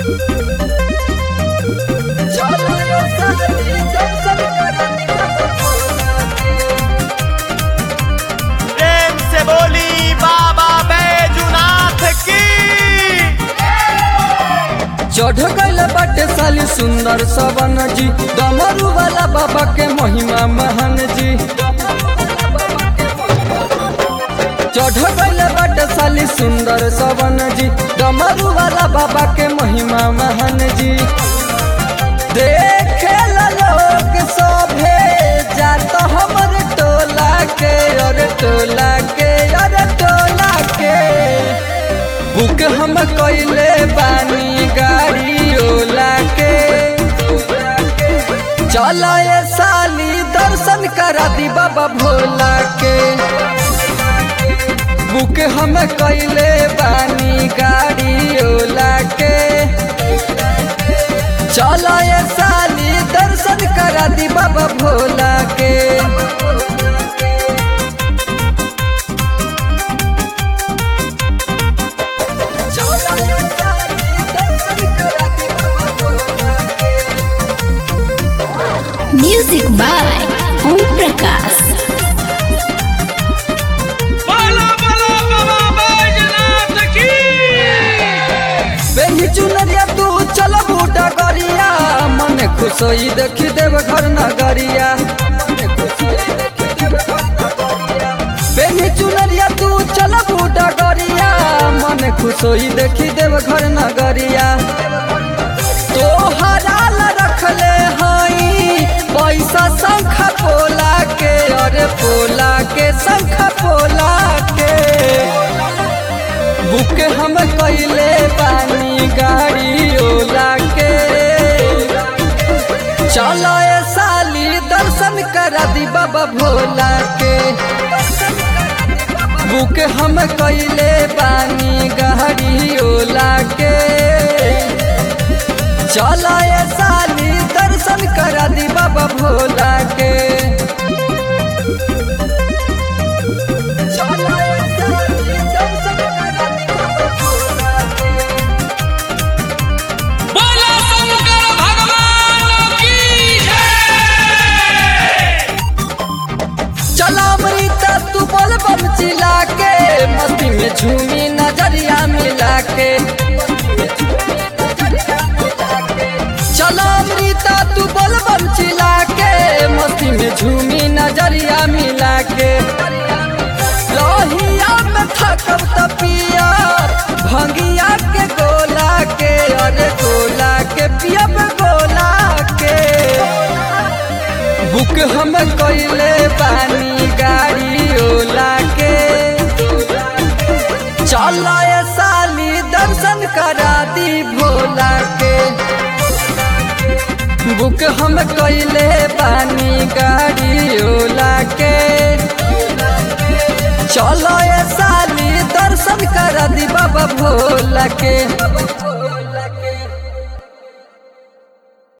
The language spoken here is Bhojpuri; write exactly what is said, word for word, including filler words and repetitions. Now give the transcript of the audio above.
प्रेम से बोली बाबा बैजूनाथ की। चढ़ गइल बाटे साली सुंदर सवन जी, डमरू वाला बाबा के महिमा महान जी। चढ़ गइल बाटे साली सुंदर सवन जी, डमरू वाला बाबा के महिमा महान जी। देखे लोग सभे जात हमर टोला के, और टोला के, और टोला के। बुक हम कइले बानी गाड़ी ओला के, चला ये साली दर्शन करा दी बाबा भोला के। बुक हम कइले बानी गाड़ी ओला के, चला ये साली दर्शन करा दी बाबा भोला के। Music by Om Prakash. बोलो बोलो बाबा बैजूनाथ की। बेही चुनरिया तू चल बूटा गरिया, मन खुश होई देखी देव घर नगरिया। बेही चुनरिया तू चल बूटा गरिया, मन खुश होई देखी देव घर नगरिया। तोहरा ला रखले हई पैसा शंख पोला के, अरे पोला के शंख पोला के। बुक हम कइले बानी गाड़ी ओला के, चला ये साली दर्शन करा दी बाबा भोला के। बुक हम कइले बानी गाड़ी ओला के, चला ये साली दर्शन करा दी बाबा भोला के। बोलो शंकर भगवान की जय। चला अमृता तू बोल बम चिल्ला के, मस्ती में झूमी नजरिया मिला के। चला अमृता तू बोल बम चिल्ला के, मस्ती में झूमी नजरिया मिला के। लोहिया में थकब तपिया भंगिया के गोला के, अरे गोला के पियब गोला के। बुक हम कइले बानी गाड़ी ओला के, चला ये साली दर्शन करा दी भोला के। बुक हम कइले बानी गाड़ी ओला के, चला ये साली दर्शन करा दी बाबा भोला के।